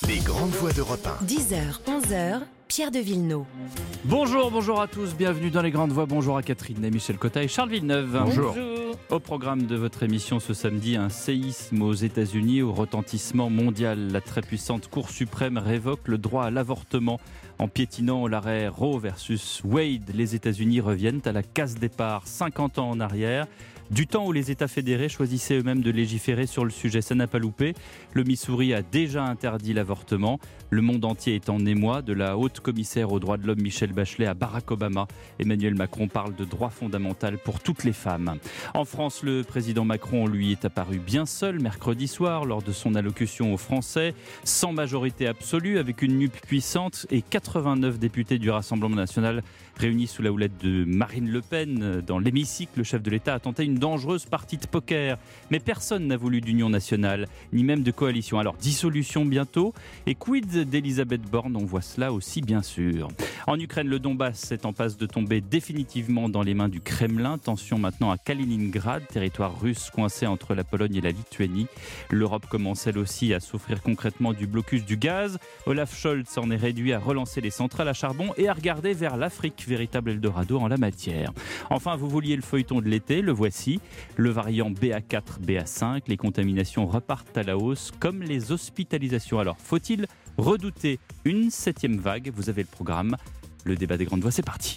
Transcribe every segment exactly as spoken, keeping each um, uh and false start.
Les grandes voix d'Europe un. dix heures, onze heures, Pierre de Villeneuve. Bonjour, bonjour à tous, bienvenue dans les grandes voix. Bonjour à Catherine et Michel Cotta et Charles Villeneuve. Bonjour. Bonjour. Au programme de votre émission ce samedi, un séisme aux États-Unis au retentissement mondial. La très puissante Cour suprême révoque le droit à l'avortement. En piétinant l'arrêt Roe versus Wade, les États-Unis reviennent à la case départ, cinquante ans en arrière. Du temps où les États fédérés choisissaient eux-mêmes de légiférer sur le sujet, ça n'a pas loupé. Le Missouri a déjà interdit l'avortement. Le monde entier est en émoi, de la haute commissaire aux droits de l'homme Michelle Bachelet à Barack Obama. Emmanuel Macron parle de droit fondamental pour toutes les femmes. En France, le président Macron, lui, est apparu bien seul mercredi soir lors de son allocution aux Français, sans majorité absolue, avec une nupe puissante et quatre-vingt-neuf députés du Rassemblement national réunis sous la houlette de Marine Le Pen. Dans l'hémicycle, le chef de l'État a tenté une dangereuse partie de poker. Mais personne n'a voulu d'union nationale, ni même de coalition. Alors, dissolution bientôt. Et quid d'Elisabeth Borne? On voit cela aussi, bien sûr. En Ukraine, le Donbass est en passe de tomber définitivement dans les mains du Kremlin. Tension maintenant à Kaliningrad, territoire russe coincé entre la Pologne et la Lituanie. L'Europe commence elle aussi à souffrir concrètement du blocus du gaz. Olaf Scholz en est réduit à relancer les centrales à charbon et à regarder vers l'Afrique, véritable Eldorado en la matière. Enfin, vous vouliez le feuilleton de l'été, le voici. Le variant B A quatre, B A cinq, les contaminations repartent à la hausse, comme les hospitalisations. Alors, faut-il redouter une septième vague? Vous avez le programme. Le débat des grandes voix, c'est parti.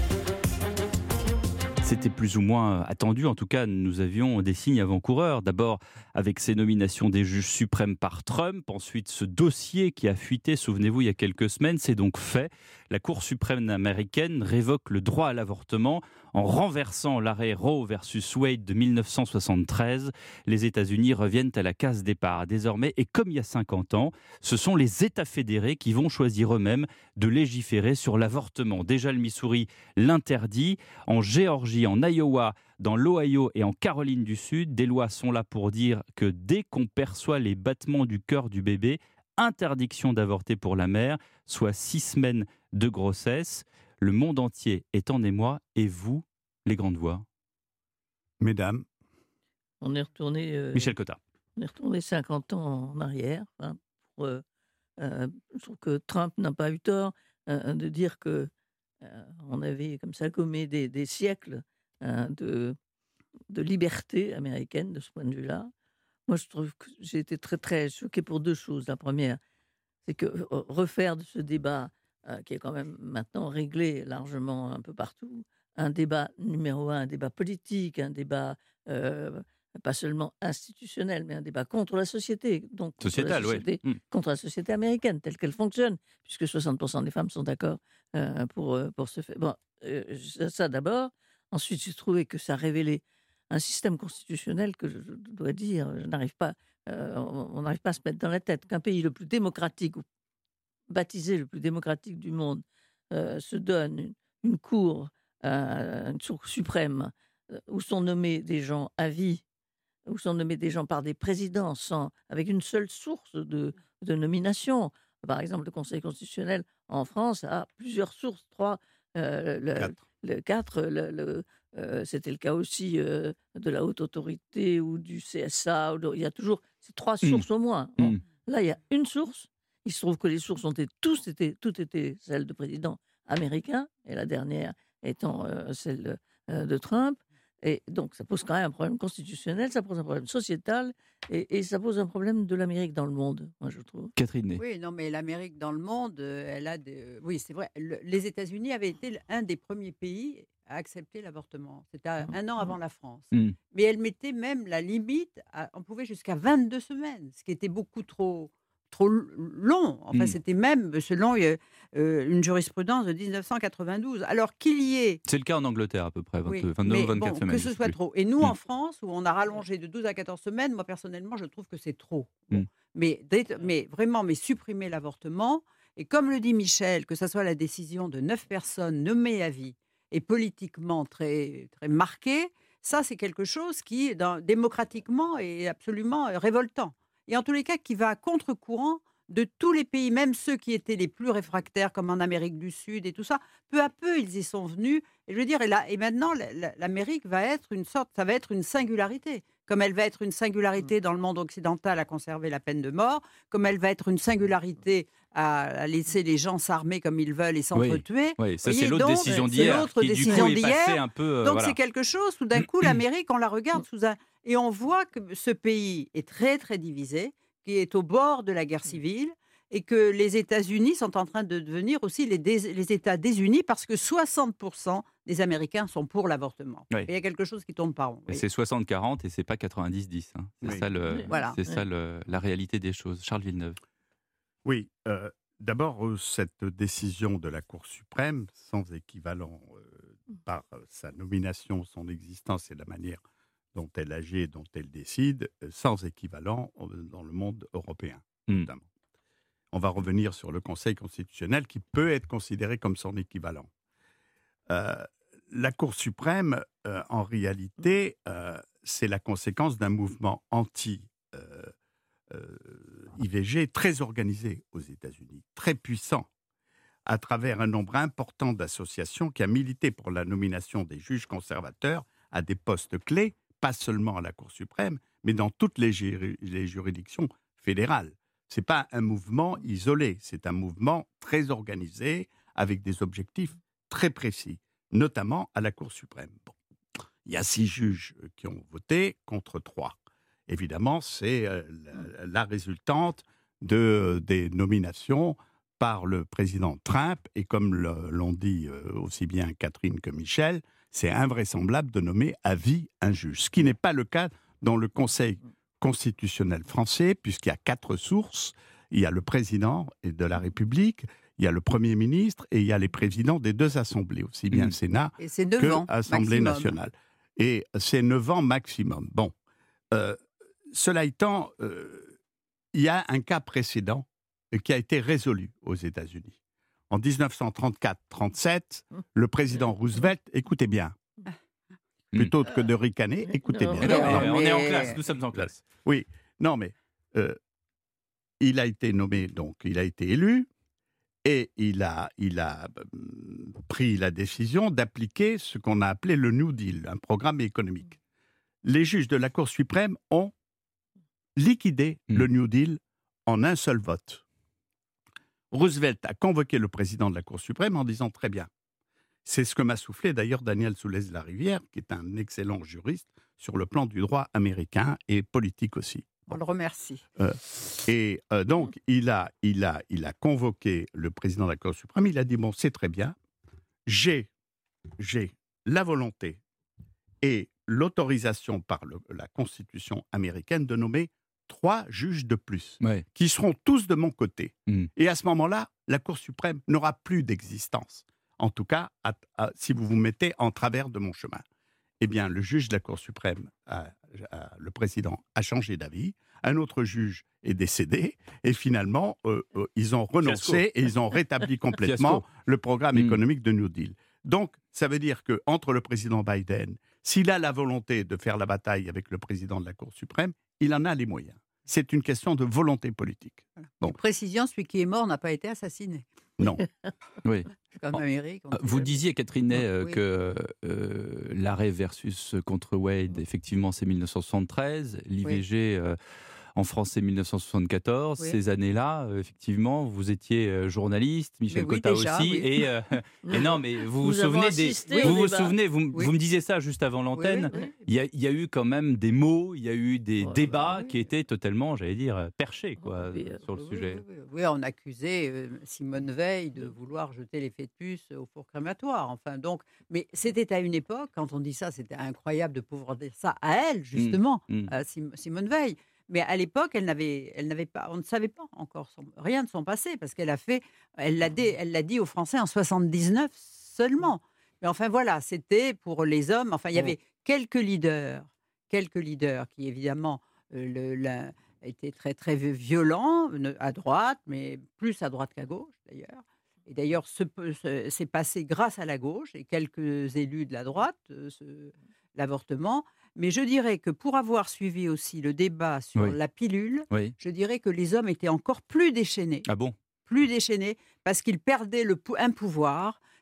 C'était plus ou moins attendu, en tout cas nous avions des signes avant-coureurs. D'abord avec ces nominations des juges suprêmes par Trump, ensuite ce dossier qui a fuité, souvenez-vous, il y a quelques semaines, c'est donc fait. La Cour suprême américaine révoque le droit à l'avortement en renversant l'arrêt Roe versus Wade de dix-neuf cent soixante-treize. Les États-Unis reviennent à la case départ désormais, et comme il y a cinquante ans, ce sont les États fédérés qui vont choisir eux-mêmes de légiférer sur l'avortement. Déjà le Missouri l'interdit, en Géorgie, en Iowa, dans l'Ohio et en Caroline du Sud, des lois sont là pour dire que dès qu'on perçoit les battements du cœur du bébé, interdiction d'avorter pour la mère, soit six semaines de grossesse. Le monde entier est en émoi, et vous, les grandes voix? Mesdames. On est retourné, euh, Michel Cotta. on est retourné cinquante ans en arrière. Hein, pour, euh, euh, je trouve que Trump n'a pas eu tort euh, de dire que euh, on avait comme ça gommé des, des siècles hein, de, de liberté américaine de ce point de vue-là. Moi, je trouve que j'ai été très très choquée pour deux choses. La première, c'est que euh, refaire de ce débat euh, qui est quand même maintenant réglé largement un peu partout, un débat numéro un, un débat politique, un débat euh, pas seulement institutionnel, mais un débat contre la société, donc contre Sociétal, la société, oui. Mmh. contre la société américaine telle qu'elle fonctionne, puisque soixante pour cent des femmes sont d'accord euh, pour, euh, pour ce fait. Bon, euh, ça, ça d'abord. Ensuite, j'ai trouvé que ça révélait un système constitutionnel que je, je dois dire, je n'arrive pas, euh, on n'arrive pas à se mettre dans la tête qu'un pays le plus démocratique, ou baptisé le plus démocratique du monde, euh, se donne une, une cour, euh, une cour suprême, euh, où sont nommés des gens à vie, où sont nommés des gens par des présidents, sans, avec une seule source de, de nomination. Par exemple, le Conseil constitutionnel en France a plusieurs sources, trois, euh, le, Quatre. le quatre, le, le, euh, c'était le cas aussi euh, de la haute autorité ou du C S A. Ou de, il y a toujours ces trois sources mmh. au moins. Bon, mmh. Là, il y a une source. Il se trouve que les sources ont été tous étaient, toutes étaient celles de présidents américains, et la dernière étant euh, celle euh, de Trump. Et donc, ça pose quand même un problème constitutionnel, ça pose un problème sociétal, et, et ça pose un problème de l'Amérique dans le monde, moi, je trouve. Catherine Ney. Oui, non, mais l'Amérique dans le monde, elle a des... Oui, c'est vrai. Le, les États-Unis avaient été un des premiers pays à accepter l'avortement. C'était un an avant la France. Mmh. Mais elle mettait même la limite, à, on pouvait jusqu'à vingt-deux semaines, ce qui était beaucoup trop... trop long. Enfin, mmh. c'était même, selon euh, une jurisprudence de dix-neuf cent quatre-vingt-douze. Alors qu'il y ait... C'est le cas en Angleterre, à peu près, oui, vingt-deux ou vingt-quatre bon, semaines. Que ce soit trop. Et nous, mmh. en France, où on a rallongé de douze à quatorze semaines, moi, personnellement, je trouve que c'est trop. Bon. Mmh. Mais, mais vraiment, mais supprimer l'avortement, et comme le dit Michel, que ce soit la décision de neuf personnes nommées à vie, et politiquement très, très marquée, ça, c'est quelque chose qui, dans, démocratiquement, est absolument révoltant. Et en tous les cas, qui va à contre-courant de tous les pays, même ceux qui étaient les plus réfractaires, comme en Amérique du Sud et tout ça. Peu à peu, ils y sont venus. Et je veux dire, et, là, et maintenant, l'Amérique va être une sorte, ça va être une singularité. comme elle va être une singularité dans le monde occidental à conserver la peine de mort, comme elle va être une singularité à, à laisser les gens s'armer comme ils veulent et s'entretuer. Oui, oui, ça Voyez, c'est l'autre donc, décision c'est d'hier l'autre qui décision du coup est passée d'hier. un peu... euh, Donc voilà. c'est quelque chose, tout d'un coup, l'Amérique, on la regarde sous un... Et on voit que ce pays est très, très divisé, qui est au bord de la guerre civile, et que les États-Unis sont en train de devenir aussi les, dés- les États désunis, parce que soixante pour cent des Américains sont pour l'avortement. Oui. Et il y a quelque chose qui tourne par rond. Et Oui. c'est soixante quarante et c'est pas quatre-vingt-dix dix. Hein. C'est Oui. ça, le, Voilà. c'est ça le, la réalité des choses. Charles Villeneuve. Oui, euh, d'abord, euh, cette décision de la Cour suprême, sans équivalent euh, par euh, sa nomination, son existence et la manière dont elle agit et dont elle décide, euh, sans équivalent euh, dans le monde européen, Mm. notamment. On va revenir sur le Conseil constitutionnel qui peut être considéré comme son équivalent. Euh, la Cour suprême, euh, en réalité, euh, c'est la conséquence d'un mouvement anti- euh, euh, I V G très organisé aux États-Unis, très puissant, à travers un nombre important d'associations qui a milité pour la nomination des juges conservateurs à des postes clés, pas seulement à la Cour suprême, mais dans toutes les, juri- les juridictions fédérales. Ce n'est pas un mouvement isolé, c'est un mouvement très organisé, avec des objectifs très précis, notamment à la Cour suprême. Bon. Il y a six juges qui ont voté contre trois. Évidemment, c'est euh, la, la résultante de, des nominations par le président Trump, et comme le- l'ont dit euh, aussi bien Catherine que Michel, c'est invraisemblable de nommer à vie un juge, ce qui n'est pas le cas dans le Conseil constitutionnel français, puisqu'il y a quatre sources. Il y a le président de la République, il y a le Premier ministre et il y a les présidents des deux assemblées, aussi bien Mmh. le Sénat Et c'est que neuf ans. l'Assemblée maximum. nationale. Et c'est neuf ans maximum. Bon, euh, cela étant, euh, il y a un cas précédent qui a été résolu aux États-Unis. En dix-neuf cent trente-quatre trente-sept, le président Roosevelt, écoutez bien, plutôt que de ricaner, écoutez Non, bien. Mais non, mais Non, on est en mais- classe, nous sommes en classe. Oui, non, mais euh, il a été nommé, donc il a été élu, et il a, il a euh, pris la décision d'appliquer ce qu'on a appelé le New Deal, un programme économique. Les juges de la Cour suprême ont liquidé Mm. le New Deal en un seul vote. Roosevelt a convoqué le président de la Cour suprême en disant « Très bien ». C'est ce que m'a soufflé d'ailleurs Daniel Soulez-Larivière, qui est un excellent juriste sur le plan du droit américain et politique aussi. On le remercie. Et euh, donc, il a, il, a, il a convoqué le président de la Cour suprême, il a dit, bon, c'est très bien, j'ai, j'ai la volonté et l'autorisation par le- la Constitution américaine de nommer trois juges de plus, Ouais. qui seront tous de mon côté. Mm. Et à ce moment-là, la Cour suprême n'aura plus d'existence. En tout cas, à- à- si vous vous mettez en travers de mon chemin. Eh bien, le juge de la Cour suprême, a- a- le président, a changé d'avis. Un autre juge est décédé. Et finalement, euh, euh, ils ont renoncé et ils ont rétabli complètement Fiasco. le programme Mm. économique de New Deal. Donc, ça veut dire qu'entre le président Biden, s'il a la volonté de faire la bataille avec le président de la Cour suprême, il en a les moyens. C'est une question de volonté politique. Bon. Précision, celui qui est mort n'a pas été assassiné. Non. Oui. Comme Oh. Amérique. on Vous dit- disiez, Catherine Ney, euh, Oui. que euh, l'arrêt versus contre Wade, effectivement, c'est mille neuf cent soixante-treize. L'I V G euh, en France, c'est mille neuf cent soixante-quatorze. Oui. Ces années-là, euh, effectivement, vous étiez euh, journaliste, Michel Mais oui, Cotta déjà, aussi. oui. Et, euh, et non, mais vous vous Nous avons souvenez des. assisté Vous au vous débat. souvenez, vous, m- Oui. vous me disiez ça juste avant Oui, l'antenne. oui, oui. Il y, a, il y a eu quand même des mots, il y a eu des Ouais, débats bah oui. qui étaient totalement, j'allais dire, euh, perchés quoi, puis, euh, sur le Oui, sujet. Oui, oui, oui, on accusait euh, Simone Veil de vouloir jeter les fœtus au four crématoire. Enfin, donc, mais c'était à une époque, quand on dit ça, c'était incroyable de pouvoir dire ça à elle, justement, mm. à Sim- Simone Veil. Mais à l'époque, elle n'avait, elle n'avait pas, on ne savait pas encore son- rien de son passé parce qu'elle a fait, elle l'a dit, elle l'a dit aux Français en soixante-dix-neuf seulement. Mais enfin voilà, c'était pour les hommes. Enfin, il y avait quelques leaders, quelques leaders qui évidemment euh, le, la- étaient très très violents ne- à droite, mais plus à droite qu'à gauche d'ailleurs. Et d'ailleurs, ce, peu- ce- c'est passé grâce à la gauche et quelques élus de la droite, euh, ce- l'avortement. Mais je dirais que pour avoir suivi aussi le débat sur Oui. la pilule, Oui. je dirais que les hommes étaient encore plus déchaînés Ah bon plus déchaînés parce qu'ils perdaient le pou- un pouvoir.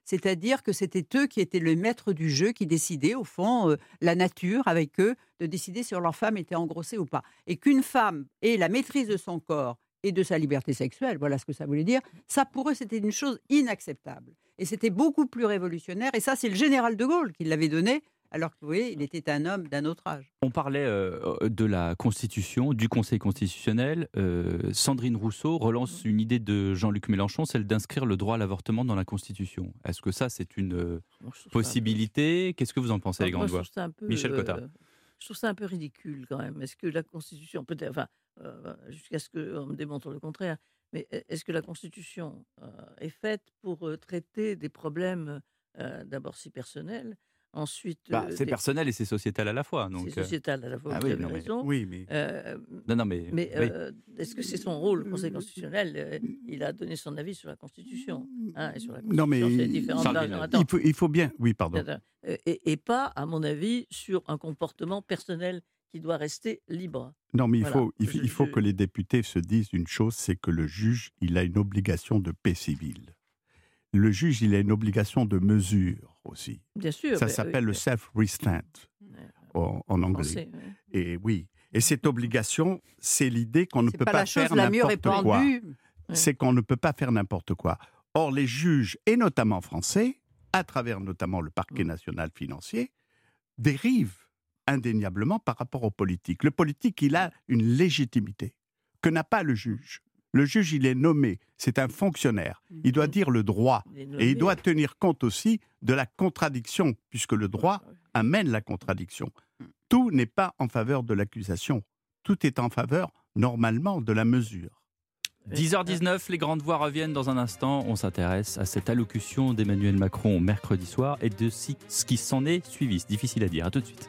C'est-à-dire que c'était eux qui étaient le maître du jeu, qui décidaient, au fond, euh, la nature, avec eux, de décider si leur femme était engrossée ou pas. Et qu'une femme ait la maîtrise de son corps et de sa liberté sexuelle, voilà ce que ça voulait dire, ça pour eux c'était une chose inacceptable. Et c'était beaucoup plus révolutionnaire, et ça c'est le général de Gaulle qui l'avait donné, alors que vous voyez, il était un homme d'un autre âge. On parlait euh, de la Constitution, du Conseil constitutionnel. Euh, Sandrine Rousseau relance une idée de Jean-Luc Mélenchon, celle d'inscrire le droit à l'avortement dans la Constitution. Est-ce que ça c'est une euh, Moi, je trouve ça un peu- possibilité? Qu'est-ce que vous en pensez, les Moi, grandes je voix? trouve ça un peu, Michel Cotta. euh, je trouve ça un peu ridicule quand même. Est-ce que la Constitution, peut-être, enfin, euh, jusqu'à ce qu'on me démontre le contraire, mais est-ce que la Constitution euh, est faite pour euh, traiter des problèmes euh, d'abord si personnels, ensuite Bah, euh, c'est des- personnel et c'est sociétal à la fois. c'est Donc, euh, sociétal à la fois, ah vous oui, avez non, mais- raison. Oui, mais Euh, non, non, mais, mais oui. euh, est-ce que c'est son rôle, le Conseil constitutionnel euh, Il a donné son avis sur la Constitution. Hein, et sur la non, mais Constitution, c'est différentes Sandrine, versions. il Attends, il faut, il faut bien. Oui, pardon. Attends, euh, Et, et pas, à mon avis, sur un comportement personnel qui doit rester libre. Non, mais il Voilà. faut, il, Je- il faut je- que les députés se disent une chose, c'est que le juge, il a une obligation de paix civile. Le juge, il a une obligation de mesure aussi. Bien sûr. Ça mais- s'appelle oui, le self-restraint mais- en, en anglais. français, ouais. Et oui. Et cette obligation, c'est l'idée qu'on ne C'est peut pas, pas, la chose faire la mieux n'importe quoi. répandue. Ouais. C'est qu'on ne peut pas faire n'importe quoi. Or, les juges, et notamment français, à travers notamment le parquet national financier, dérivent indéniablement par rapport au politique. Le politique, il a une légitimité que n'a pas le juge. Le juge, il est nommé, c'est un fonctionnaire. Il doit dire le droit. Il est Et nommé. il doit tenir compte aussi de la contradiction, puisque le droit amène la contradiction. Tout n'est pas en faveur de l'accusation. Tout est en faveur, normalement, de la mesure. dix heures dix-neuf, les grandes voix reviennent dans un instant. On s'intéresse à cette allocution d'Emmanuel Macron mercredi soir et de si- ce qui s'en est suivi. C'est difficile à dire. À tout de suite.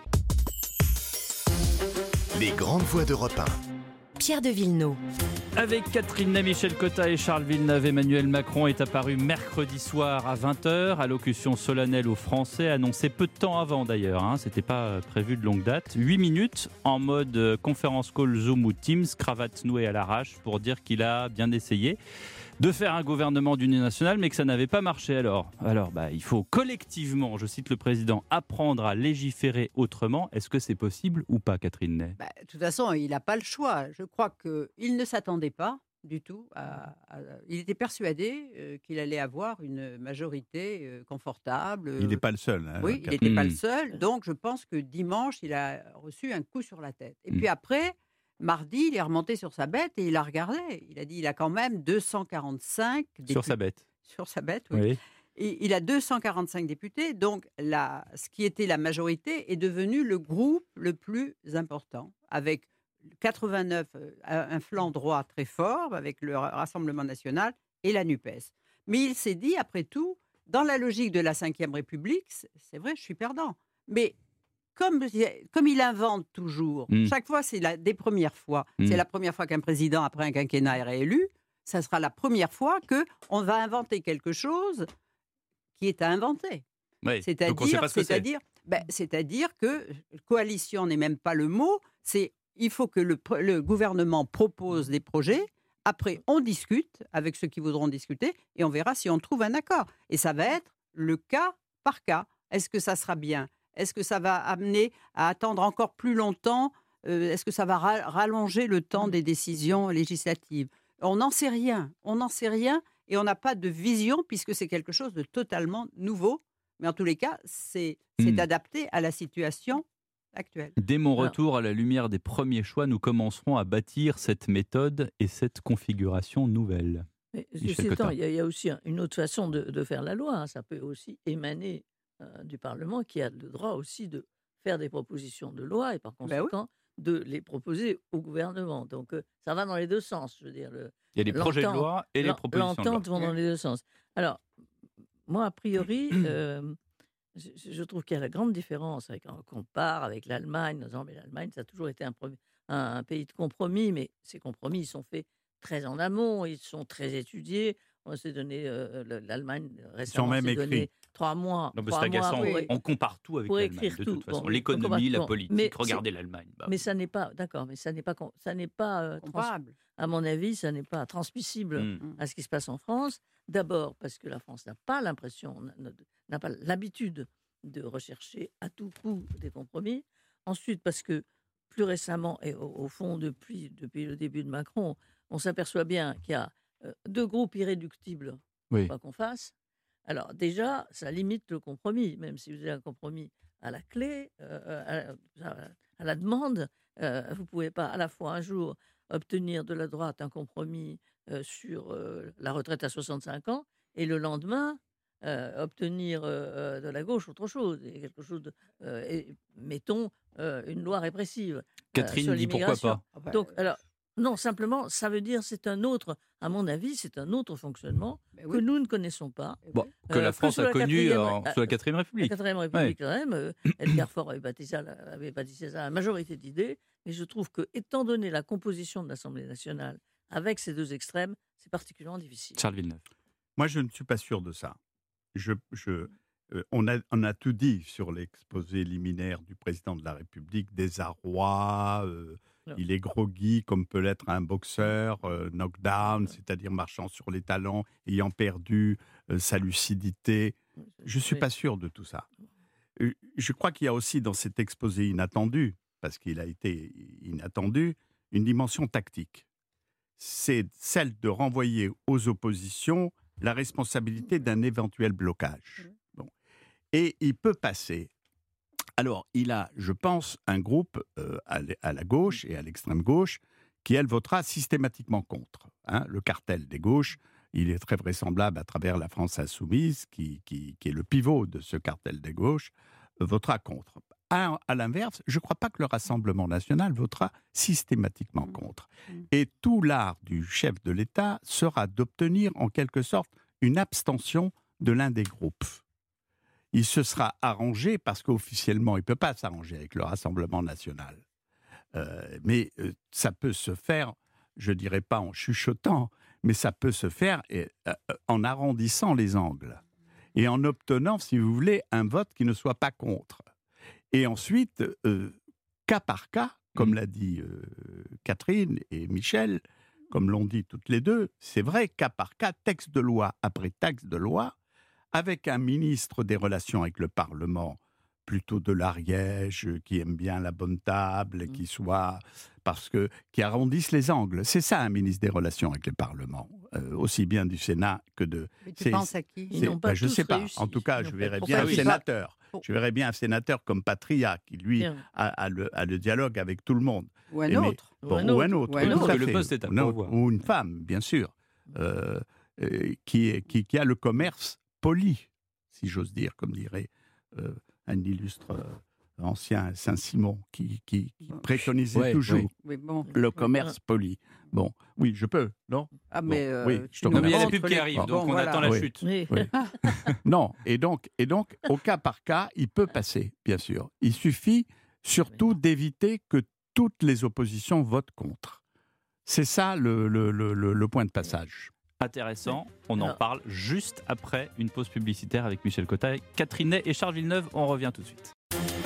Les grandes voix d'Europe un. Pierre de Villeneuve. Avec Catherine Ney, Michel Cotta et Charles Villeneuve, Emmanuel Macron est apparu mercredi soir à vingt heures. Allocution solennelle aux Français, annoncée peu de temps avant d'ailleurs. Hein, c'était pas prévu de longue date. huit minutes en mode euh, conférence call Zoom ou Teams, cravate nouée à l'arrache pour dire qu'il a bien essayé de faire un gouvernement d'union nationale, mais que ça n'avait pas marché alors. Alors, bah, il faut collectivement, je cite le président, apprendre à légiférer autrement. Est-ce que c'est possible ou pas, Catherine Ney? Bah, de toute façon, il n'a pas le choix. Je crois qu'il ne s'attendait pas du tout. À, à- il était persuadé euh, qu'il allait avoir une majorité euh, confortable. Il n'est pas le seul. hein, Oui, il Catherine. n'était pas Hmm. le seul. Donc, je pense que dimanche, il a reçu un coup sur la tête. Et Hmm. puis après, mardi, il est remonté sur sa bête et il a regardé. Il a dit il a quand même deux cent quarante-cinq Sur députés- sa bête. Sur sa bête, oui. Oui. Et il a deux cent quarante-cinq députés, donc la, ce qui était la majorité est devenu le groupe le plus important, avec quatre-vingt-neuf, euh, un flanc droit très fort, avec le Rassemblement national et la NUPES. Mais il s'est dit, après tout, dans la logique de la Ve République, c'est c'est vrai, je suis perdant. Mais comme, comme il invente toujours, Mm. chaque fois, c'est la, des premières fois. Mm. C'est la première fois qu'un président, après un quinquennat, est réélu. Ça sera la première fois qu'on va inventer quelque chose qui est à inventer. Oui. Donc on sait C'est-à-dire, pas ce que c'est. c'est-à-dire, ben, c'est-à-dire que coalition n'est même pas le mot. C'est il faut que le, pr- le gouvernement propose des projets. Après, on discute avec ceux qui voudront discuter et on verra si on trouve un accord. Et ça va être le cas par cas. Est-ce que ça sera bien? Est-ce que ça va amener à attendre encore plus longtemps? Euh, Est-ce que ça va ra- rallonger le temps des décisions législatives? On n'en sait rien. On n'en sait rien et on n'a pas de vision puisque c'est quelque chose de totalement nouveau. Mais en tous les cas, c'est c'est Hmm. adapté à la situation actuelle. Dès mon Alors- retour à la lumière des premiers choix, nous commencerons à bâtir cette méthode et cette configuration nouvelle. Mais Michel ceci étant, Cotta. il y, a- il y a aussi un- une autre façon de, de faire la loi. hein. Ça peut aussi émaner euh, du Parlement qui a le droit aussi de faire des propositions de loi et par Ben oui. conséquent de les proposer au gouvernement. Donc euh, ça va dans les deux sens. Je veux dire, le, Il y a les projets de L'entente- loi et les l'en- propositions de loi. L'entente vont dans les deux sens. Alors, moi, a priori, euh, je, je trouve qu'il y a la grande différence avec, quand on compare avec l'Allemagne. en disant, mais l'Allemagne, ça a toujours été un, pro- un- un pays de compromis, mais ces compromis, ils sont faits très en amont, ils sont très étudiés. On s'est donné, euh, le- l'Allemagne récemment même s'est écrits. donné trois mois. Non, mais trois c'est agaçant. mois pour- On compare tout avec pour l'Allemagne, écrire de tout. toute façon. Bon, L'économie, la bon, politique. mais Regardez l'Allemagne. Bah, Mais ça n'est pas, d'accord, mais ça n'est pas, con- ça n'est pas, euh, trans- Comparable. à mon avis, ça n'est pas transmissible hmm. à ce qui se passe en France. D'abord parce que la France n'a pas l'impression, n'a- n'a pas l'habitude de rechercher à tout coup des compromis. Ensuite parce que plus récemment, et au, au fond depuis, depuis le début de Macron, on s'aperçoit bien qu'il y a euh, deux groupes irréductibles, Oui. quoi qu'on fasse. Alors déjà, ça limite le compromis, même si vous avez un compromis à la clé, euh, à, à- à la demande, euh, vous ne pouvez pas à la fois un jour obtenir de la droite un compromis euh, sur euh, la retraite à soixante-cinq ans et le lendemain euh, obtenir euh, de la gauche autre chose, et quelque chose de, euh, et, mettons, euh, une loi répressive. euh, Catherine sur dit pourquoi l'immigration. pas. Ah bah, Donc, alors, non, simplement, ça veut dire c'est un autre, à mon avis, c'est un autre fonctionnement ben que oui. nous ne connaissons pas. Eh Bon, oui. que Euh, la que France sous a la connu quatrième- en- euh, sous la quatrième La République. quatrième République, quand même, euh, Edgar Faure avait bâti ça, avait bâti ça à la majorité d'idées, mais je trouve que, étant donné la composition de l'Assemblée nationale avec ces deux extrêmes, c'est particulièrement difficile. Charles Villeneuve. Moi, je ne suis pas sûr de ça. Je, je, euh, on, a, on a tout dit sur l'exposé liminaire du président de la République, désarroi, euh, Non. il est groggy comme peut l'être un boxeur, euh, knockdown, c'est-à-dire marchant sur les talons, ayant perdu euh, sa lucidité. Je ne suis Oui. pas sûr de tout ça. Euh, Je crois qu'il y a aussi dans cet exposé inattendu, parce qu'il a été inattendu, une dimension tactique. C'est celle de renvoyer aux oppositions la responsabilité d'un éventuel blocage. Bon. Et il peut passer. Alors, il a, je pense, un groupe euh, à, l- à la gauche et à l'extrême gauche qui, elle, votera systématiquement contre. Hein. Le cartel des gauches, il est très vraisemblable à travers la France insoumise, qui, qui, qui est le pivot de ce cartel des gauches, euh, votera contre. À, à l'inverse, je ne crois pas que le Rassemblement national votera systématiquement contre. Et tout l'art du chef de l'État sera d'obtenir en quelque sorte une abstention de l'un des groupes. Il se sera arrangé, parce qu'officiellement, il ne peut pas s'arranger avec le Rassemblement national. Euh, mais euh, ça peut se faire, je ne dirais pas en chuchotant, mais ça peut se faire et, euh, en arrondissant les angles et en obtenant, si vous voulez, un vote qui ne soit pas contre. Et ensuite, euh, cas par cas, comme Mmh. l'a dit euh, Catherine et Michel, comme l'ont dit toutes les deux, c'est vrai, cas par cas, texte de loi après texte de loi, avec un ministre des Relations avec le Parlement, plutôt de l'Ariège, qui aime bien la bonne table, qui soit... parce que... qui arrondisse les angles. C'est ça, un ministre des Relations avec le Parlement, euh, aussi bien du Sénat que de... Mais tu c'est- penses à qui Ils c'est- n'ont pas ben, je tous sais pas. réussi. En tout cas, Ils je n'ont verrais pas bien un tous réussi. sénateur. Pour- Je verrais bien un sénateur comme Patria, qui, lui, Bien. a, a le, a le dialogue avec tout le monde. Ou un Et mais- autre. Ou Bon, un ou autre. un autre. Ou un oui, tout autre. à Que le fait. poste est à Ou un autre. pourvoir. Ou une femme, bien sûr, euh, euh, qui, est- qui, qui a le commerce poli, si j'ose dire, comme dirait euh, un illustre euh, ancien Saint-Simon, qui, qui, qui Bon. préconisait Ouais, toujours ouais. Oui, bon. le Oui. commerce poli. Bon, oui, je peux, non Ah, mais. Bon, euh, oui, je tu te nous Non, mais il y a la montres pub qui les- arrive, Bon, donc on voilà. attend la Oui. chute. Oui. Oui. Non, et donc, et donc, au cas par cas, il peut passer, bien sûr. Il suffit surtout d'éviter que toutes les oppositions votent contre. C'est ça le, le, le, le- le point de passage. Intéressant, on en Alors- parle juste après une pause publicitaire avec Michel Cotta, Catherine Ney et Charles Villeneuve. On revient tout de suite.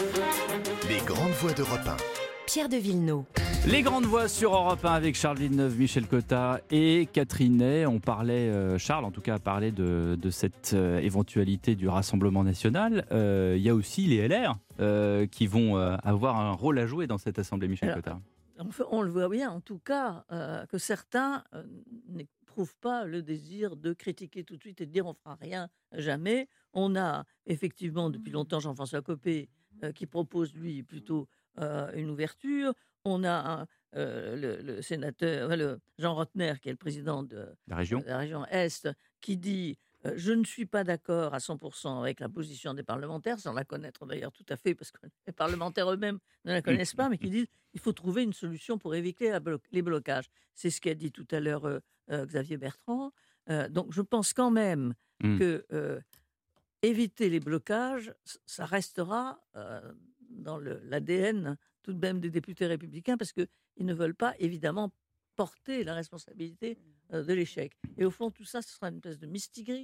Les grandes voix d'Europe un. Pierre de Villeneuve. Les grandes voix sur Europe un avec Charles Villeneuve, Michel Cotta et Catherine Ney. On parlait, euh, Charles en tout cas a parlé de, de cette euh, éventualité du Rassemblement national. Euh, Il y a aussi les L R euh, qui vont euh, avoir un rôle à jouer dans cette assemblée, Michel Alors, Cotta. On, fait- on le voit bien, en tout cas, euh, que certains euh, n'éprouvent pas le désir de critiquer tout de suite et de dire on fera rien jamais. On a effectivement depuis longtemps Jean-François Copé euh, qui propose lui plutôt euh, une ouverture. On a un, euh, le, le sénateur, euh, le Jean Rotner qui est le président de, La région. de la région Est, qui dit euh, je ne suis pas d'accord à cent pour cent avec la position des parlementaires, sans la connaître d'ailleurs tout à fait, parce que les parlementaires eux-mêmes ne la connaissent pas, mais qui disent il faut trouver une solution pour éviter la blo- les blocages. C'est ce qu'a dit tout à l'heure euh, euh, Xavier Bertrand. Euh, donc je pense quand même Mm. que euh, éviter les blocages, c- ça restera euh, dans le- l'A D N tout de même des députés républicains, parce qu'ils ne veulent pas évidemment porter la responsabilité euh, de l'échec. Et au fond, tout ça, ce sera une espèce de mistigris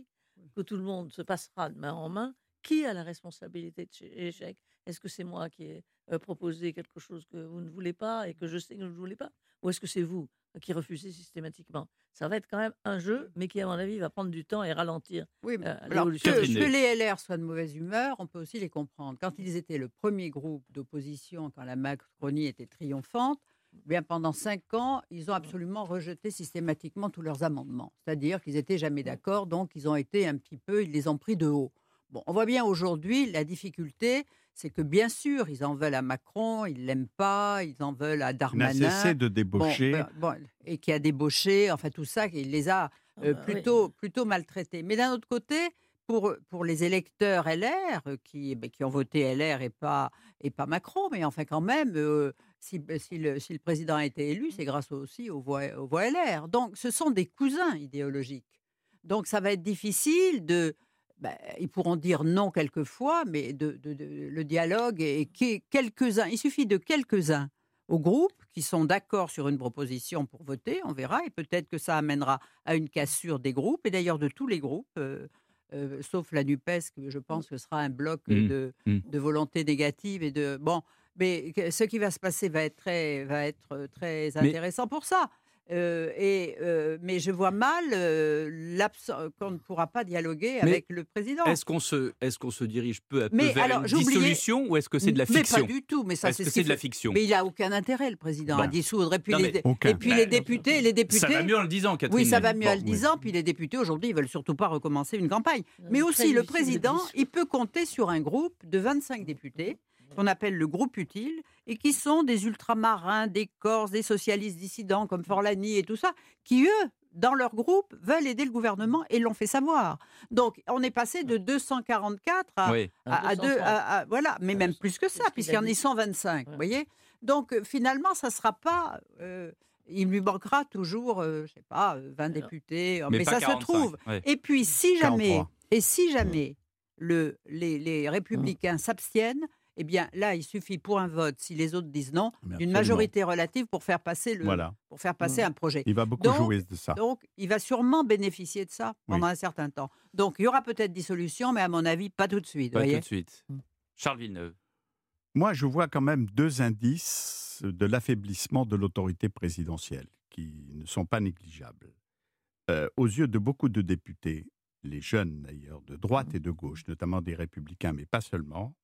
que tout le monde se passera de main en main, qui a la responsabilité de cet échec? Est-ce que c'est moi qui ai euh, proposé quelque chose que vous ne voulez pas et que je sais que vous ne voulez pas? Ou est-ce que c'est vous qui refusez systématiquement? Ça va être quand même un jeu, mais qui, à mon avis, va prendre du temps et ralentir Oui, mais euh, alors l'évolution. que, Catherine que Ney. les L R soient de mauvaise humeur, on peut aussi les comprendre. Quand ils étaient le premier groupe d'opposition, quand la Macronie était triomphante, eh bien pendant cinq ans, ils ont absolument rejeté systématiquement tous leurs amendements. C'est-à-dire qu'ils n'étaient jamais d'accord, donc ils ont été un petit peu, ils les ont pris de haut. Bon, on voit bien aujourd'hui la difficulté, c'est que bien sûr, ils en veulent à Macron, ils l'aiment pas, ils en veulent à Il n'a Darmanin. cessé de Bon, débaucher. ben, bon, et qui a débauché, enfin tout ça, il les a euh, Ah bah oui. plutôt, plutôt maltraités. Mais d'un autre côté, pour, pour les électeurs L R euh, qui, ben, qui ont voté L R et pas, et pas Macron, mais enfin quand même, euh, si, si, le, si le président a été élu, c'est grâce aussi aux voix, aux voix L R. Donc ce sont des cousins idéologiques. Donc ça va être difficile de... Ben, ils pourront dire non quelquefois, mais de, de, de- le dialogue est qui quelques-uns. Il suffit de quelques-uns au groupe qui sont d'accord sur une proposition pour voter, on verra, et peut-être que ça amènera à une cassure des groupes, et d'ailleurs de tous les groupes, euh, euh, sauf la NUPES, que je pense que ce sera un bloc euh, Mmh, de, mmh. de volonté négative et de bon. Mais que- ce qui va se passer va être très, va être euh, très Mais- intéressant pour ça. Euh, et, euh, mais je vois mal euh, l'absence qu'on ne pourra pas dialoguer Mais avec le président. Est-ce qu'on se, est-ce qu'on se dirige peu à peu Mais vers alors, une j'ai oublié- dissolution ou est-ce que c'est de la Mais fiction pas du tout. Mais ça, Est-ce c'est que ce c'est qui de la fait- fiction Mais il n'a aucun intérêt, le président, à Bon. dissoudre. Et puis Non, les, mais dé- aucun. et puis Ben, les députés, les députés. Ça va mieux en le disant, Catherine. Oui, ça va Ney. mieux à Bon, le oui. disant. Puis les députés, aujourd'hui, ils veulent surtout pas recommencer une campagne. C'est Mais très aussi, le difficile de président, dissoudre. il peut compter sur un groupe de vingt-cinq députés, qu'on appelle le groupe utile, et qui sont des ultramarins, des Corses, des socialistes dissidents comme Forlani et tout ça, qui, eux, dans leur groupe, veulent aider le gouvernement et l'ont fait savoir. Donc, on est passé de deux cent quarante-quatre à, Oui. à, à deux, deux cent trente. à- à- voilà, mais Ouais, même c'est- plus que c'est ça, ce qu'il puisqu'il y a en a dit. cent vingt-cinq, Ouais. vous voyez. Donc, euh, finalement, ça ne sera pas... euh, il lui manquera toujours, euh, je sais pas, euh, vingt Alors, députés, euh, Mais mais, pas ça quarante-cinq, se trouve. ouais. Et puis, si jamais, quarante-trois. et si jamais le, les, les républicains s'abstiennent, eh bien, là, il suffit pour un vote, si les autres disent non, Mais d'une absolument. majorité relative pour faire passer, le, Voilà. pour faire passer un projet. Il va beaucoup Donc- jouer de ça. Donc, il va sûrement bénéficier de ça pendant un certain temps. Donc, il y aura peut-être dissolution, mais à mon avis, pas tout de suite. Pas voyez. tout de suite. Mm. Charles Villeneuve. Moi, je vois quand même deux indices de l'affaiblissement de l'autorité présidentielle qui ne sont pas négligeables. Euh, aux yeux de beaucoup de députés, les jeunes d'ailleurs, de droite et de gauche, notamment des républicains, mais pas seulement,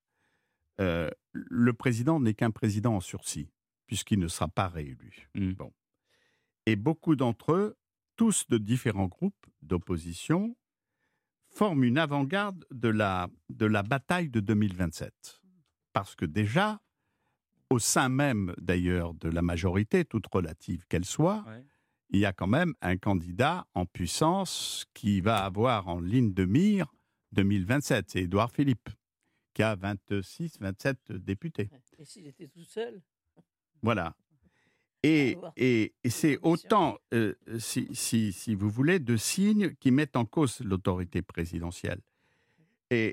euh, le président n'est qu'un président en sursis, puisqu'il ne sera pas réélu. Mm. Bon. Et beaucoup d'entre eux, tous de différents groupes d'opposition, forment une avant-garde de la, de la bataille de deux mille vingt-sept. Parce que déjà, au sein même d'ailleurs de la majorité, toute relative qu'elle soit, Ouais. il y a quand même un candidat en puissance qui va avoir en ligne de mire deux mille vingt-sept. C'est Édouard Philippe, qui a vingt-six, vingt-sept députés. Et s'il était tout seul? Voilà. Et, avoir et, et c'est l'opposition. autant, euh, si, si, si vous voulez, de signes qui mettent en cause l'autorité présidentielle. Et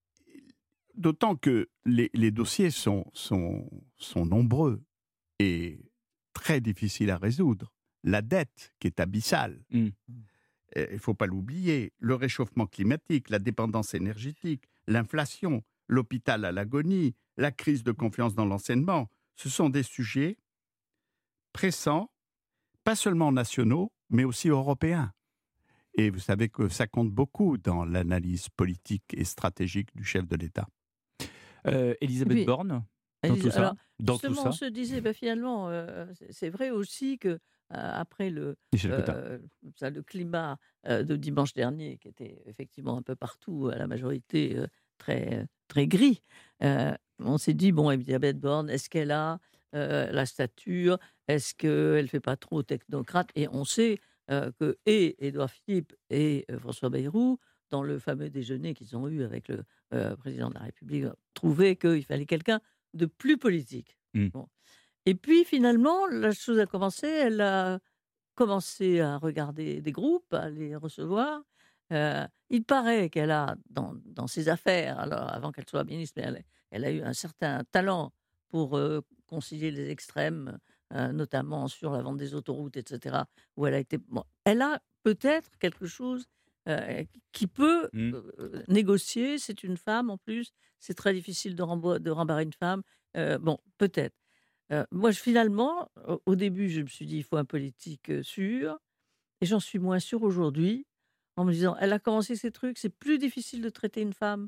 d'autant que les, les dossiers sont, sont, sont nombreux et très difficiles à résoudre. La dette qui est abyssale, Mm. euh, il ne faut pas l'oublier, le réchauffement climatique, la dépendance énergétique, l'inflation, l'hôpital à l'agonie, la crise de confiance dans l'enseignement, ce sont des sujets pressants, pas seulement nationaux, mais aussi européens. Et vous savez que ça compte beaucoup dans l'analyse politique et stratégique du chef de l'État. Euh, Elisabeth puis- Borne, dans Elisa- tout ça, alors, dans tout Justement, ça, on se disait, bah, finalement, euh, c'est- c'est vrai aussi que euh, après le, Michel Cotta. euh, ça, le climat euh, de dimanche dernier, qui était effectivement un peu partout, à la majorité euh, très, très gris, euh, on s'est dit, bon, Elisabeth Borne, est-ce qu'elle a euh, la stature? Est-ce qu'elle ne fait pas trop technocrate? Et on sait euh, que et Édouard Philippe et euh, François Bayrou, dans le fameux déjeuner qu'ils ont eu avec le euh, président de la République, trouvaient qu'il fallait quelqu'un de plus politique. Mm. Bon. Et puis finalement, la chose a commencé, elle a commencé à regarder des groupes, à les recevoir. Euh, il paraît qu'elle a, dans, dans ses affaires, alors avant qu'elle soit ministre, mais elle, elle a eu un certain talent pour euh, concilier les extrêmes, euh, notamment sur la vente des autoroutes, et cetera, où elle a été... Bon, elle a peut-être quelque chose euh, qui peut Mm. euh, négocier. C'est une femme en plus. C'est très difficile de, rembo- de rembarrer une femme. Euh, bon, peut-être. Euh, moi, je- finalement, au, au début, je me suis dit il faut un politique euh, sûr. Et j'en suis moins sûre aujourd'hui, en me disant elle a commencé ces trucs. C'est plus difficile de traiter une femme,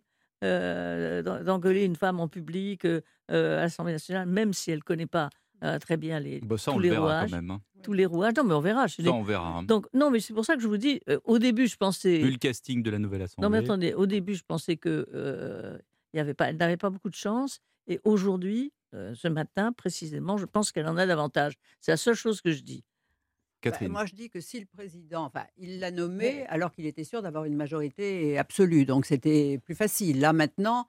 euh, d'en- d'engueuler une femme en public, euh, euh, à l'Assemblée nationale, même si elle ne connaît pas euh, très bien les, Bah, ça, on tous le les verra rouages. quand même. hein. Tous les rouages. Non, mais on verra. Je Ça, l'ai- on verra. hein. Donc, non, mais c'est pour ça que je vous dis, euh, au début, je pensais. Vu le casting de la nouvelle Assemblée. Non, mais attendez, au début, je pensais que euh, il y avait pas, elle n'avait pas beaucoup de chance. Et aujourd'hui, euh, ce matin, précisément, je pense qu'elle en a davantage. C'est la seule chose que je dis. Bah, Catherine. moi, je dis que si le président, enfin, il l'a nommé alors qu'il était sûr d'avoir une majorité absolue, donc c'était plus facile. Là maintenant,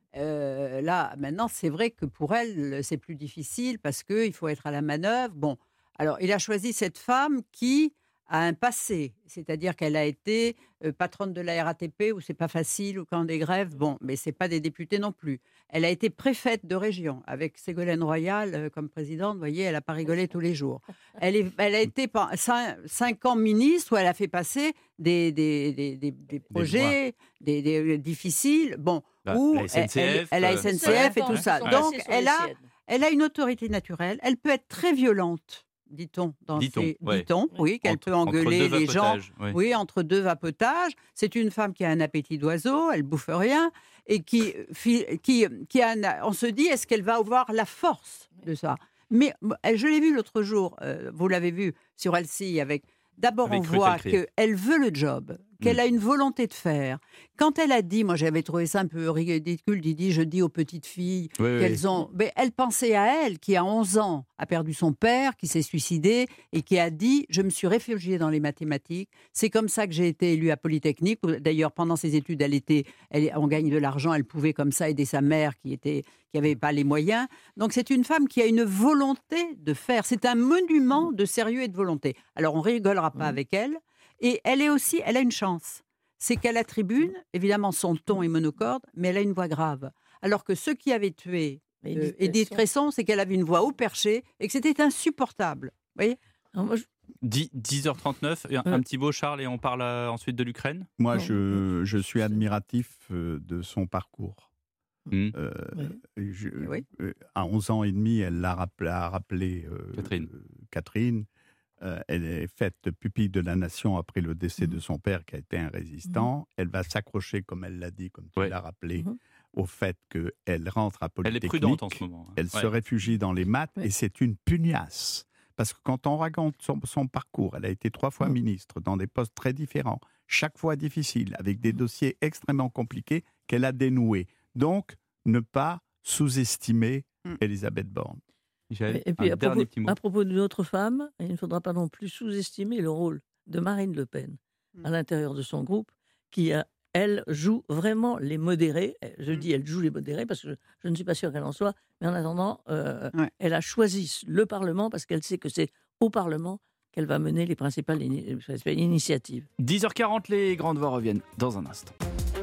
euh, là maintenant, c'est vrai que pour elle, c'est plus difficile parce que il faut être à la manœuvre. Bon, alors il a choisi cette femme qui a un passé, c'est-à-dire qu'elle a été euh, patronne de la R A T P où c'est pas facile ou quand des grèves. Bon, mais c'est pas des députés non plus. Elle a été préfète de région avec Ségolène Royal euh, comme présidente. Vous voyez, elle a pas rigolé tous les jours. Elle, est, elle a été pendant cinq, cinq ans ministre où elle a fait passer des, des, des, des, des projets des, des- difficiles. Bon, Bah, où la S N C F, elle, elle, elle a euh, S N C F et tout ça. Ils sont Donc, passés sur elle les a, siennes. elle a une autorité naturelle. Elle peut être très violente, dit-on. Dans Dit-on, ses- ouais. dit-on, oui, qu'elle Entre- peut entre engueuler deux les gens. vapotages, ouais. Oui, entre deux vapotages. C'est une femme qui a un appétit d'oiseau, elle bouffe rien, et qui, fi- qui, qui a un- on se dit, est-ce qu'elle va avoir la force de ça? Mais euh, je l'ai vu l'autre jour, euh, vous l'avez vu sur Elsie, avec. D'abord, Avec on Ruth voit Eltrier. qu'elle veut le job, qu'elle Mm. a une volonté de faire. Quand elle a dit, moi j'avais trouvé ça un peu ridicule, il dit, je dis aux petites filles Oui, oui, qu'elles oui. ont. Mais elle pensait à elle, qui à onze ans a perdu son père, qui s'est suicidé et qui a dit je me suis réfugiée dans les mathématiques. C'est comme ça que j'ai été élue à Polytechnique. D'ailleurs, pendant ses études, elle était, elle, on gagne de l'argent, elle pouvait comme ça aider sa mère qui était, qui avait pas les moyens. Donc c'est une femme qui a une volonté de faire. C'est un monument de sérieux et de volonté. Alors on rigolera pas avec elle. Et elle est aussi, elle a une chance. C'est qu'à la tribune, évidemment, son ton est monocorde, mais elle a une voix grave. Alors que ceux qui avaient tué Mais euh, Édith Édith Cresson. Cresson, c'est qu'elle avait une voix haut perché et que c'était insupportable. Vous voyez? Alors, moi, je- dix- dix heures trente-neuf, et un, Ouais. un petit mot, Charles, et on parle euh, ensuite de l'Ukraine. Moi, Non. je, je suis admiratif euh, de son parcours. Mm. Euh, Oui. je- Oui. euh, à onze ans et demi, elle l'a rappelé, a rappelé euh, Catherine. euh, Catherine. Euh, elle est faite pupille de la nation après le décès de son père qui a été un résistant. Elle va s'accrocher, comme elle l'a dit, comme tu Ouais. l'as rappelé, Mhm. au fait qu'elle rentre à Elle Polytechnique. est prudente en ce moment. hein. Elle Ouais. se réfugie dans les maths Ouais. et c'est une pugnace. Parce que quand on raconte son, son parcours, elle a été trois fois Mm. ministre dans des postes très différents, chaque fois difficiles, avec des dossiers extrêmement compliqués qu'elle a dénoués. Donc, ne pas sous-estimer Mm. Elisabeth Borne. Michel, Et puis, un à dernier propos, petit mot. à propos d'une autre femme, il ne faudra pas non plus sous-estimer le rôle de Marine Le Pen Mm. à l'intérieur de son groupe, qui, a- elle, joue vraiment les modérés. Je Mm. dis elle joue les modérés parce que je, je ne suis pas sûre qu'elle en soit, mais en attendant, euh, Ouais. elle a choisi le Parlement parce qu'elle sait que c'est au Parlement qu'elle va mener les principales, ini- les principales initiatives. dix heures quarante, les grandes voix reviennent dans un instant.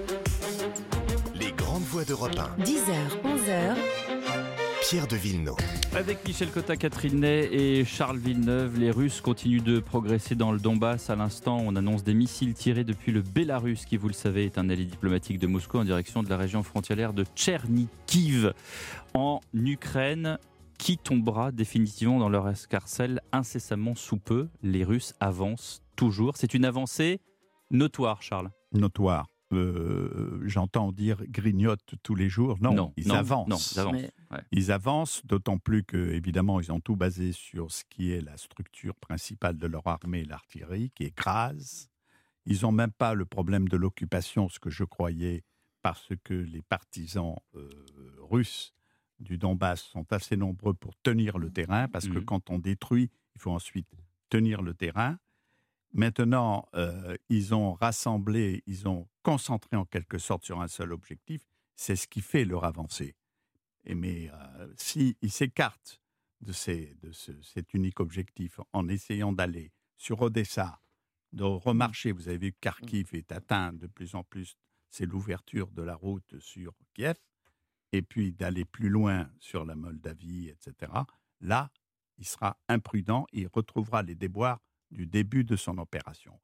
Les grandes voix d'Europe un. dix heures, onze heures, Pierre de Villeneuve. Avec Michel Cotta, Catherine Ney et Charles Villeneuve, les Russes continuent de progresser dans le Donbass. À l'instant, on annonce des missiles tirés depuis le Bélarus, qui, vous le savez, est un allié diplomatique de Moscou en direction de la région frontalière de Tchernikiv. En Ukraine, qui tombera définitivement dans leur escarcelle incessamment sous peu. Les Russes avancent toujours. C'est une avancée notoire, Charles. Notoire. Euh, J'entends dire grignote tous les jours. Non, Non, ils non, avancent. non, ils avancent. Mais- Ouais. Ils avancent, d'autant plus que, évidemment, ils ont tout basé sur ce qui est la structure principale de leur armée, l'artillerie, qui écrase. Ils n'ont même pas le problème de l'occupation, ce que je croyais, parce que les partisans euh, russes du Donbass sont assez nombreux pour tenir le terrain, parce que Mhm. quand on détruit, il faut ensuite tenir le terrain. Maintenant, euh, ils ont rassemblé, ils ont concentré en quelque sorte sur un seul objectif, c'est ce qui fait leur avancée. Et mais euh, s'ils s'écartent de, ces, de ce, cet unique objectif en essayant d'aller sur Odessa, de remarcher, vous avez vu que Kharkiv est atteint de plus en plus, c'est l'ouverture de la route sur Kiev, et puis d'aller plus loin sur la Moldavie, et cetera. Là, il sera imprudent, il retrouvera les déboires du début de son opération.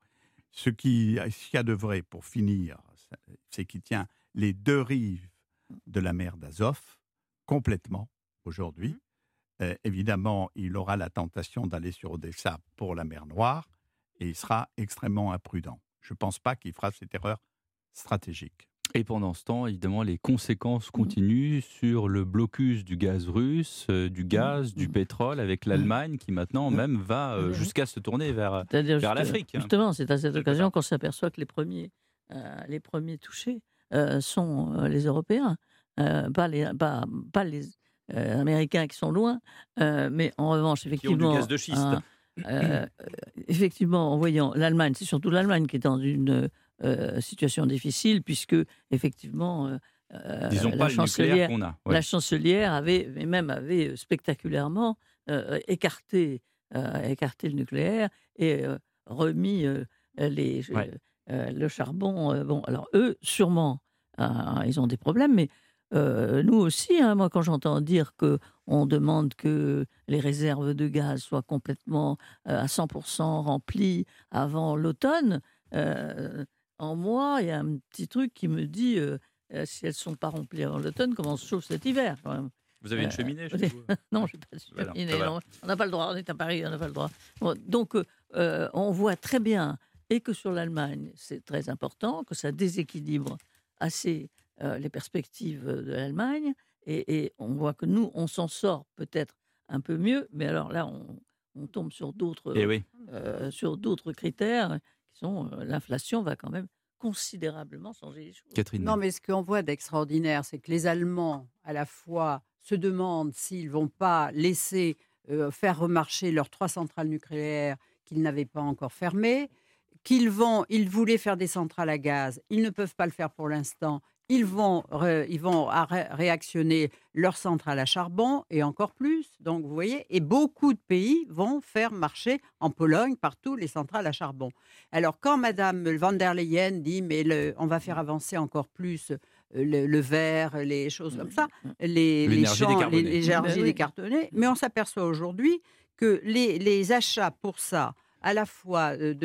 Ce qui, ce qu'il y a de vrai, pour finir, c'est qu'il tient les deux rives de la mer d'Azov complètement aujourd'hui. Mmh. Euh, évidemment, il aura la tentation d'aller sur Odessa pour la mer Noire et il sera extrêmement imprudent. Je ne pense pas qu'il fera cette erreur stratégique. Et pendant ce temps, évidemment, les conséquences continuent sur le blocus du gaz russe, euh, du gaz, du pétrole, avec l'Allemagne qui maintenant même va euh, jusqu'à se tourner vers, vers l'Afrique. Hein. Justement, c'est à cette occasion qu'on s'aperçoit que les premiers, euh, les premiers touchés euh, sont euh, les Européens, euh, pas les, pas, pas les euh, Américains qui sont loin, euh, mais en revanche, effectivement... Qui ont du gaz de schiste. Euh, euh, effectivement, en voyant l'Allemagne, c'est surtout l'Allemagne qui est dans une... Euh, situation difficile puisque effectivement euh, disons la pas chancelière, le qu'on a, ouais. la chancelière avait mais même avait spectaculairement euh, écarté euh, écarté le nucléaire et euh, remis euh, les ouais. euh, le charbon. Euh, bon, alors eux sûrement euh, ils ont des problèmes, mais euh, nous aussi. Hein, moi, quand j'entends dire que on demande que les réserves de gaz soient complètement euh, à cent pour cent remplies avant l'automne. Euh, En moi, il y a un petit truc qui me dit euh, euh, si elles ne sont pas remplies avant l'automne, comment on se chauffe cet hiver quand même. Vous avez une euh, cheminée chez vous? Non, je n'ai pas de cheminée. Voilà, non. On n'a pas le droit, on est à Paris, on n'a pas le droit. Bon, donc, euh, on voit très bien, et que sur l'Allemagne, c'est très important, que ça déséquilibre assez euh, les perspectives de l'Allemagne, et, et on voit que nous, on s'en sort peut-être un peu mieux, mais alors là, on, on tombe sur d'autres, eh oui. euh, sur d'autres critères. Sont, euh, l'inflation va quand même considérablement changer les choses. Catherine. Non, mais ce qu'on voit d'extraordinaire, c'est que les Allemands, à la fois, se demandent s'ils ne vont pas laisser euh, faire remarcher leurs trois centrales nucléaires qu'ils n'avaient pas encore fermées, qu'ils vont, ils voulaient faire des centrales à gaz, ils ne peuvent pas le faire pour l'instant. Ils vont, ré, ils vont ré, réactionner leurs centrales à charbon et encore plus. Donc, vous voyez, et beaucoup de pays vont faire marcher en Pologne partout les centrales à charbon. Alors, quand Madame van der Leyen dit mais le, on va faire avancer encore plus le, le verre, les choses comme ça, les, les champs, les, les énergies décarbonées, mais on s'aperçoit aujourd'hui que les, les achats pour ça, à la fois de,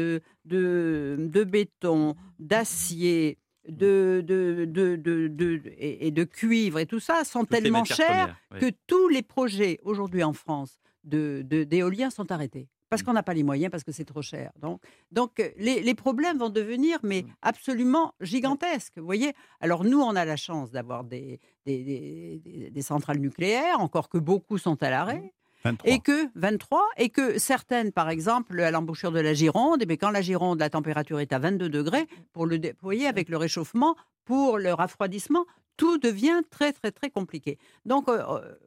de, de béton, d'acier, De, de, de, de, de, et de cuivre et tout ça sont Toutes tellement chers oui. que tous les projets aujourd'hui en France de, de, d'éolien sont arrêtés. Parce qu'on n'a pas les moyens, parce que c'est trop cher. Donc, donc les, les problèmes vont devenir mais absolument gigantesques. Vous voyez. Alors nous, on a la chance d'avoir des, des, des, des centrales nucléaires, encore que beaucoup sont à l'arrêt. vingt-trois. Et que vingt-trois et que certaines, par exemple, à l'embouchure de la Gironde, et bien quand la Gironde, la température est à vingt-deux degrés, pour le déployer avec le réchauffement, pour le rafraîchissement, tout devient très très très compliqué. Donc euh,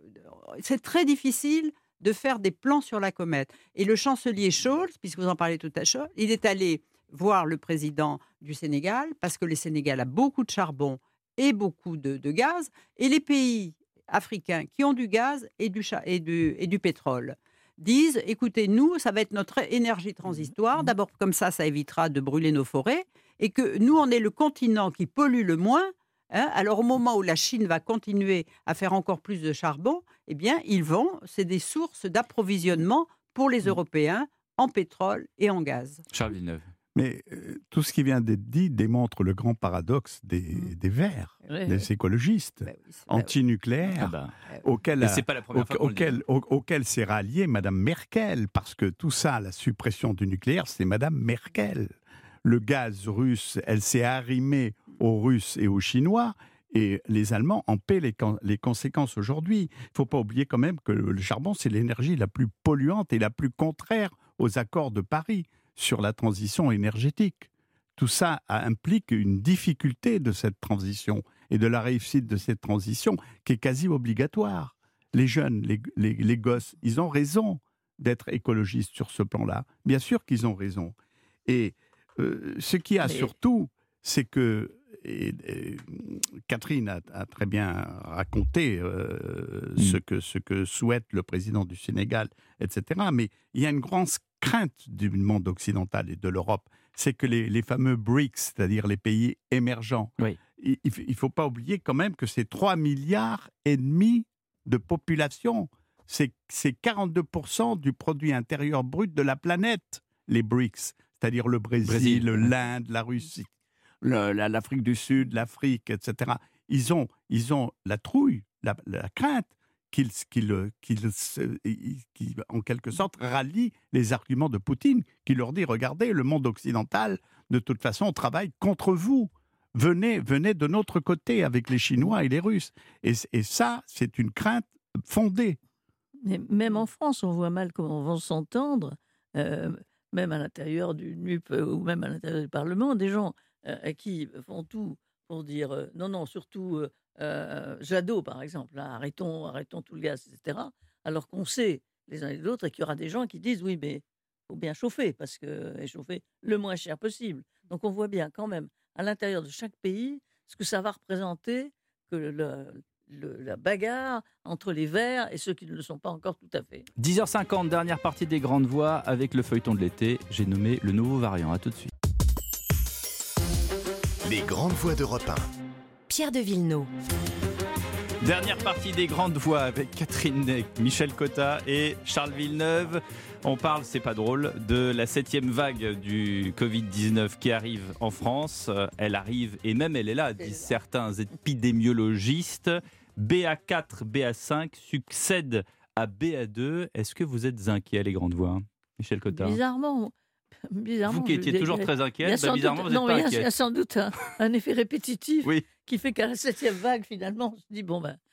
c'est très difficile de faire des plans sur la comète. Et le chancelier Scholz, puisque vous en parlez tout à l'heure, il est allé voir le président du Sénégal parce que le Sénégal a beaucoup de charbon et beaucoup de, de gaz, et les pays africains qui ont du gaz et du, cha- et du, et du pétrole disent, écoutez, nous, ça va être notre énergie transitoire. D'abord, comme ça, ça évitera de brûler nos forêts. Et que nous, on est le continent qui pollue le moins. Hein, alors, au moment où la Chine va continuer à faire encore plus de charbon, eh bien, ils vont, c'est des sources d'approvisionnement pour les Européens en pétrole et en gaz. Charles Villeneuve. Mais euh, tout ce qui vient d'être dit démontre le grand paradoxe des, mmh. des Verts, oui, des oui. écologistes, bah oui, antinucléaires, bah, auxquels, mais c'est pas la première fois qu'on auquel, le dit. Au, auquel s'est ralliée Madame Merkel, parce que tout ça, la suppression du nucléaire, c'est Madame Merkel. Le gaz russe, elle s'est arrimée aux Russes et aux Chinois, et les Allemands en paient les, les conséquences aujourd'hui. Il ne faut pas oublier quand même que le charbon, c'est l'énergie la plus polluante et la plus contraire aux accords de Paris sur la transition énergétique. Tout ça implique une difficulté de cette transition et de la réussite de cette transition qui est quasi obligatoire. Les jeunes, les, les, les gosses, ils ont raison d'être écologistes sur ce plan-là. Bien sûr qu'ils ont raison. Et euh, ce qu'il y a Mais... surtout, c'est que et, et, Catherine a, a très bien raconté euh, mmh. ce, que, ce que souhaite le président du Sénégal, et cetera. Mais il y a une grande crainte du monde occidental et de l'Europe, c'est que les, les fameux B R I C S, c'est-à-dire les pays émergents, oui. il ne faut pas oublier quand même que c'est trois milliards et demi de population. C'est, c'est quarante-deux pour cent du produit intérieur brut de la planète, les B R I C S. c'est-à-dire le Brésil, Brésil. l'Inde, la Russie, le- la- l'Afrique du Sud, l'Afrique, et cetera. Ils ont, ils ont la trouille, la, la crainte qu'ils, qu'ils, qu'ils se- qu'ils, en quelque sorte, rallient les arguments de Poutine, qui leur dit, regardez, le monde occidental, de toute façon, travaille contre vous. Venez, venez de notre côté avec les Chinois et les Russes. Et, et ça, c'est une crainte fondée. Mais même en France, on voit mal comment vont s'entendre, euh, même à l'intérieur du N U P euh, ou même à l'intérieur du Parlement, des gens euh, qui font tout pour dire euh, non, non, surtout euh, euh, Jadot, par exemple, là, arrêtons, arrêtons tout le gaz, et cetera. Alors qu'on sait les uns et les autres et qu'il y aura des gens qui disent oui, mais il faut bien chauffer, parce que et chauffer le moins cher possible. Donc on voit bien quand même à l'intérieur de chaque pays ce que ça va représenter que le, le- la bagarre entre les Verts et ceux qui ne le sont pas encore tout à fait. dix heures cinquante, dernière partie des grandes voix avec le feuilleton de l'été. J'ai nommé le nouveau variant. À tout de suite. Les grandes voix d'Europe un. Pierre de Villeneuve. Dernière partie des grandes voix avec Catherine Ney, Michel Cotta et Charles Villeneuve. On parle, c'est pas drôle, de la septième vague du covid dix-neuf qui arrive en France. Euh, Elle arrive, et même elle est là, disent certains épidémiologistes. B A quatre, B A cinq succèdent à B A deux. Est-ce que vous êtes inquiets, les grandes voix, Michel Cotta? Bizarrement, bizarrement. Vous qui je- étiez il y a- toujours il y a- très il y a inquiète, bah, sans bizarrement, doute- vous n'êtes non, pas mais il y a- il y inquiète. a sans doute un, un effet répétitif Oui. qui fait qu'à la septième vague, finalement, on se dit bon ben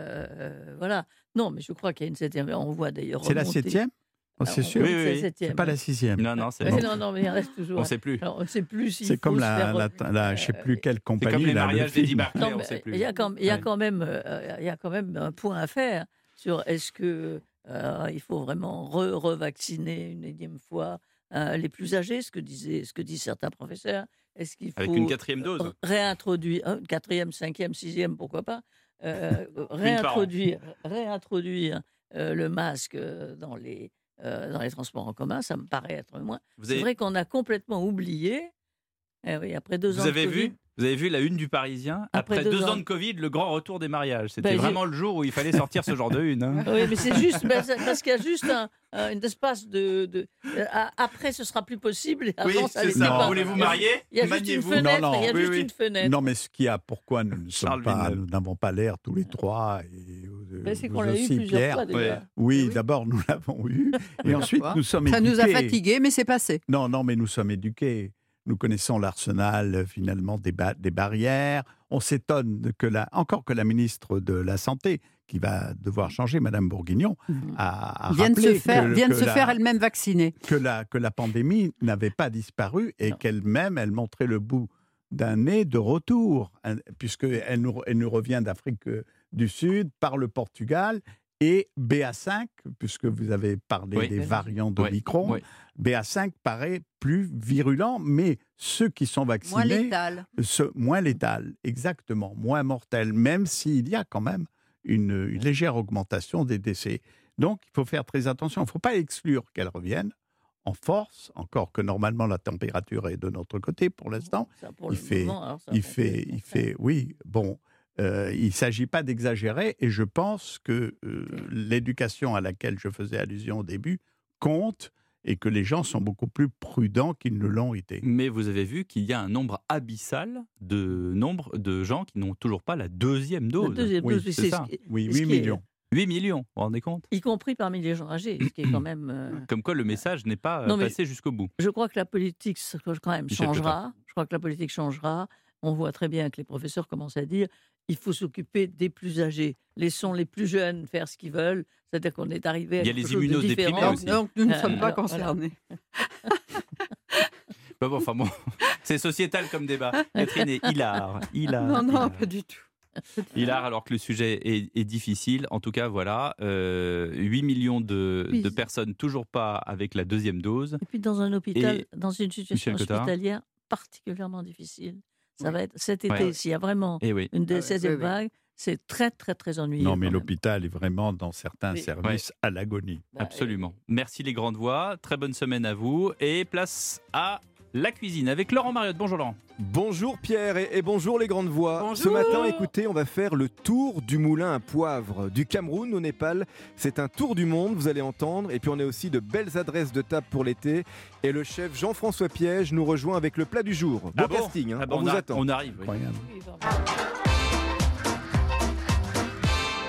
euh, voilà. Non, mais je crois qu'il y a une septième. On voit d'ailleurs. C'est la remonter- septième oh, C'est Alors, on sûr voit Oui, que oui, c'est la oui. septième, C'est pas la ouais. sixième. Non, non, c'est Mais bon. non, non, mais il reste toujours. On ne sait plus. Alors, on ne sait plus s'il C'est comme faut se la, faire la, re- la- je sais plus quelle C'est compagnie. comme les là, le mariages d'Eddie film. Barclay, Non, on ne mais sait plus. il y a quand, il y a Ouais. quand même, euh, il y a quand même un point à faire sur est-ce que euh, il faut vraiment re- revacciner une énième fois euh, les plus âgés, ce que disaient, ce que disent certains professeurs. Est-ce qu'il faut Avec une quatrième dose. r- réintroduire euh, quatrième, cinquième, sixième, pourquoi pas euh, par an. réintroduire, réintroduire euh, le masque euh, dans les euh, dans les transports en commun, ça me paraît être moins. Vous C'est avez, vrai qu'on a complètement oublié. Eh oui, après deux ans vous avez de Covid, vu Vous avez vu la une du Parisien? Après Après, deux deux, ans. ans de Covid, le grand retour des mariages. C'était Ben, j'ai- vraiment le jour où il fallait sortir ce genre de une. hein. Oui, mais c'est juste ben, c'est parce qu'il y a juste un, un- une espace de, de euh, a- après ce sera plus possible. Et Oui, avant, ça c'est l'était ça. pas. Voulez-vous Il y a- marier? Il y a juste une Maniez-vous. fenêtre. Non, non, il y a oui, juste oui. une fenêtre. Non, mais ce qu'il y a, pourquoi nous ne sommes Charles pas, Villeneuve. nous n'avons pas l'air tous les trois et euh, Ben, c'est vous qu'on l'a eu aussi, plusieurs Pierre. fois déjà. Ouais. Oui, Oui. d'abord nous l'avons eu, et ensuite fois. nous sommes Ça nous a éduqués. fatigués, mais c'est passé. Non, non, mais nous sommes éduqués. Nous connaissons l'arsenal euh, finalement des, ba- des barrières. On s'étonne de que la, encore que la ministre de la Santé, qui va devoir changer, Madame Bourguignon, a, a Vient de se rappelé faire, que, vient de que se la, faire elle-même vacciner. que la que la pandémie n'avait pas disparu et Non. qu'elle-même elle montrait le bout d'un nez de retour, hein, puisqu'elle nous, elle nous revient d'Afrique euh, du Sud par le Portugal. Et B A cinq, puisque vous avez parlé Oui. des variants de Oui, Micron, oui. B A cinq paraît plus virulent, mais ceux qui sont Moins vaccinés, létal. ce- moins létal, exactement, moins mortel, même s'il y a quand même une, une légère augmentation des décès. Donc, il faut faire très attention. Il ne faut pas exclure qu'elle revienne en force, encore que normalement la température est de notre côté pour l'instant. Ça, pour Il le fait- moment, alors, ça Il va fait, être- il fait, oui, bon. Euh, il ne s'agit pas d'exagérer et je pense que euh, l'éducation à laquelle je faisais allusion au début compte et que les gens sont beaucoup plus prudents qu'ils ne l'ont été. Mais vous avez vu qu'il y a un nombre abyssal de nombre de gens qui n'ont toujours pas la deuxième La dose. deuxième Oui, dose, c'est c'est ça. ce qui est- Oui, ce huit qui est- millions. huit millions, vous vous rendez compte? y compris parmi les gens âgés, ce qui est quand même. euh, Comme quoi le message n'est pas euh, Non, mais- passé jusqu'au bout. Je crois que la politique ça, quand même Michel changera. Je crois que la politique changera. On voit très bien que les professeurs commencent à dire il faut s'occuper des plus âgés. Laissons les plus jeunes faire ce qu'ils veulent. C'est-à-dire qu'on est arrivé à Il y a quelque les chose de immunodéprimés différent. aussi. Donc nous ne Euh, sommes pas alors, concernés. Bah bon, enfin bon, c'est sociétal comme débat. Catherine est hilar, hilar. Non, non, hilar. pas du tout. Hilar, alors que le sujet est, est difficile. En tout cas, voilà, euh, huit millions de, Oui. de personnes toujours pas avec la deuxième dose. Et puis dans un hôpital, Et dans une situation Michel Cotta. hospitalière particulièrement difficile. Ça Oui. va être cet été, Ouais. s'il y a vraiment Et oui. une Ah ouais, seizième oui, oui. vague, c'est très très très ennuyeux. Non, mais quand même. l'hôpital est vraiment dans certains Mais- services à l'agonie. Bah, Absolument. Merci les grandes voix. Très bonne semaine à vous. Et place à la cuisine avec Laurent Mariotte. Bonjour Laurent. Bonjour Pierre et, et bonjour les grandes voix. Bonjour. Ce matin, écoutez, on va faire le tour du moulin à poivre du Cameroun au Népal. C'est un tour du monde, vous allez entendre. Et puis on a aussi de belles adresses de table pour l'été. Et le chef Jean-François Piège nous rejoint avec le plat du jour. Bon Ah bon casting, hein, Ah bah, on, on vous a- attend. On arrive. oui. Incroyable. Oui, vraiment.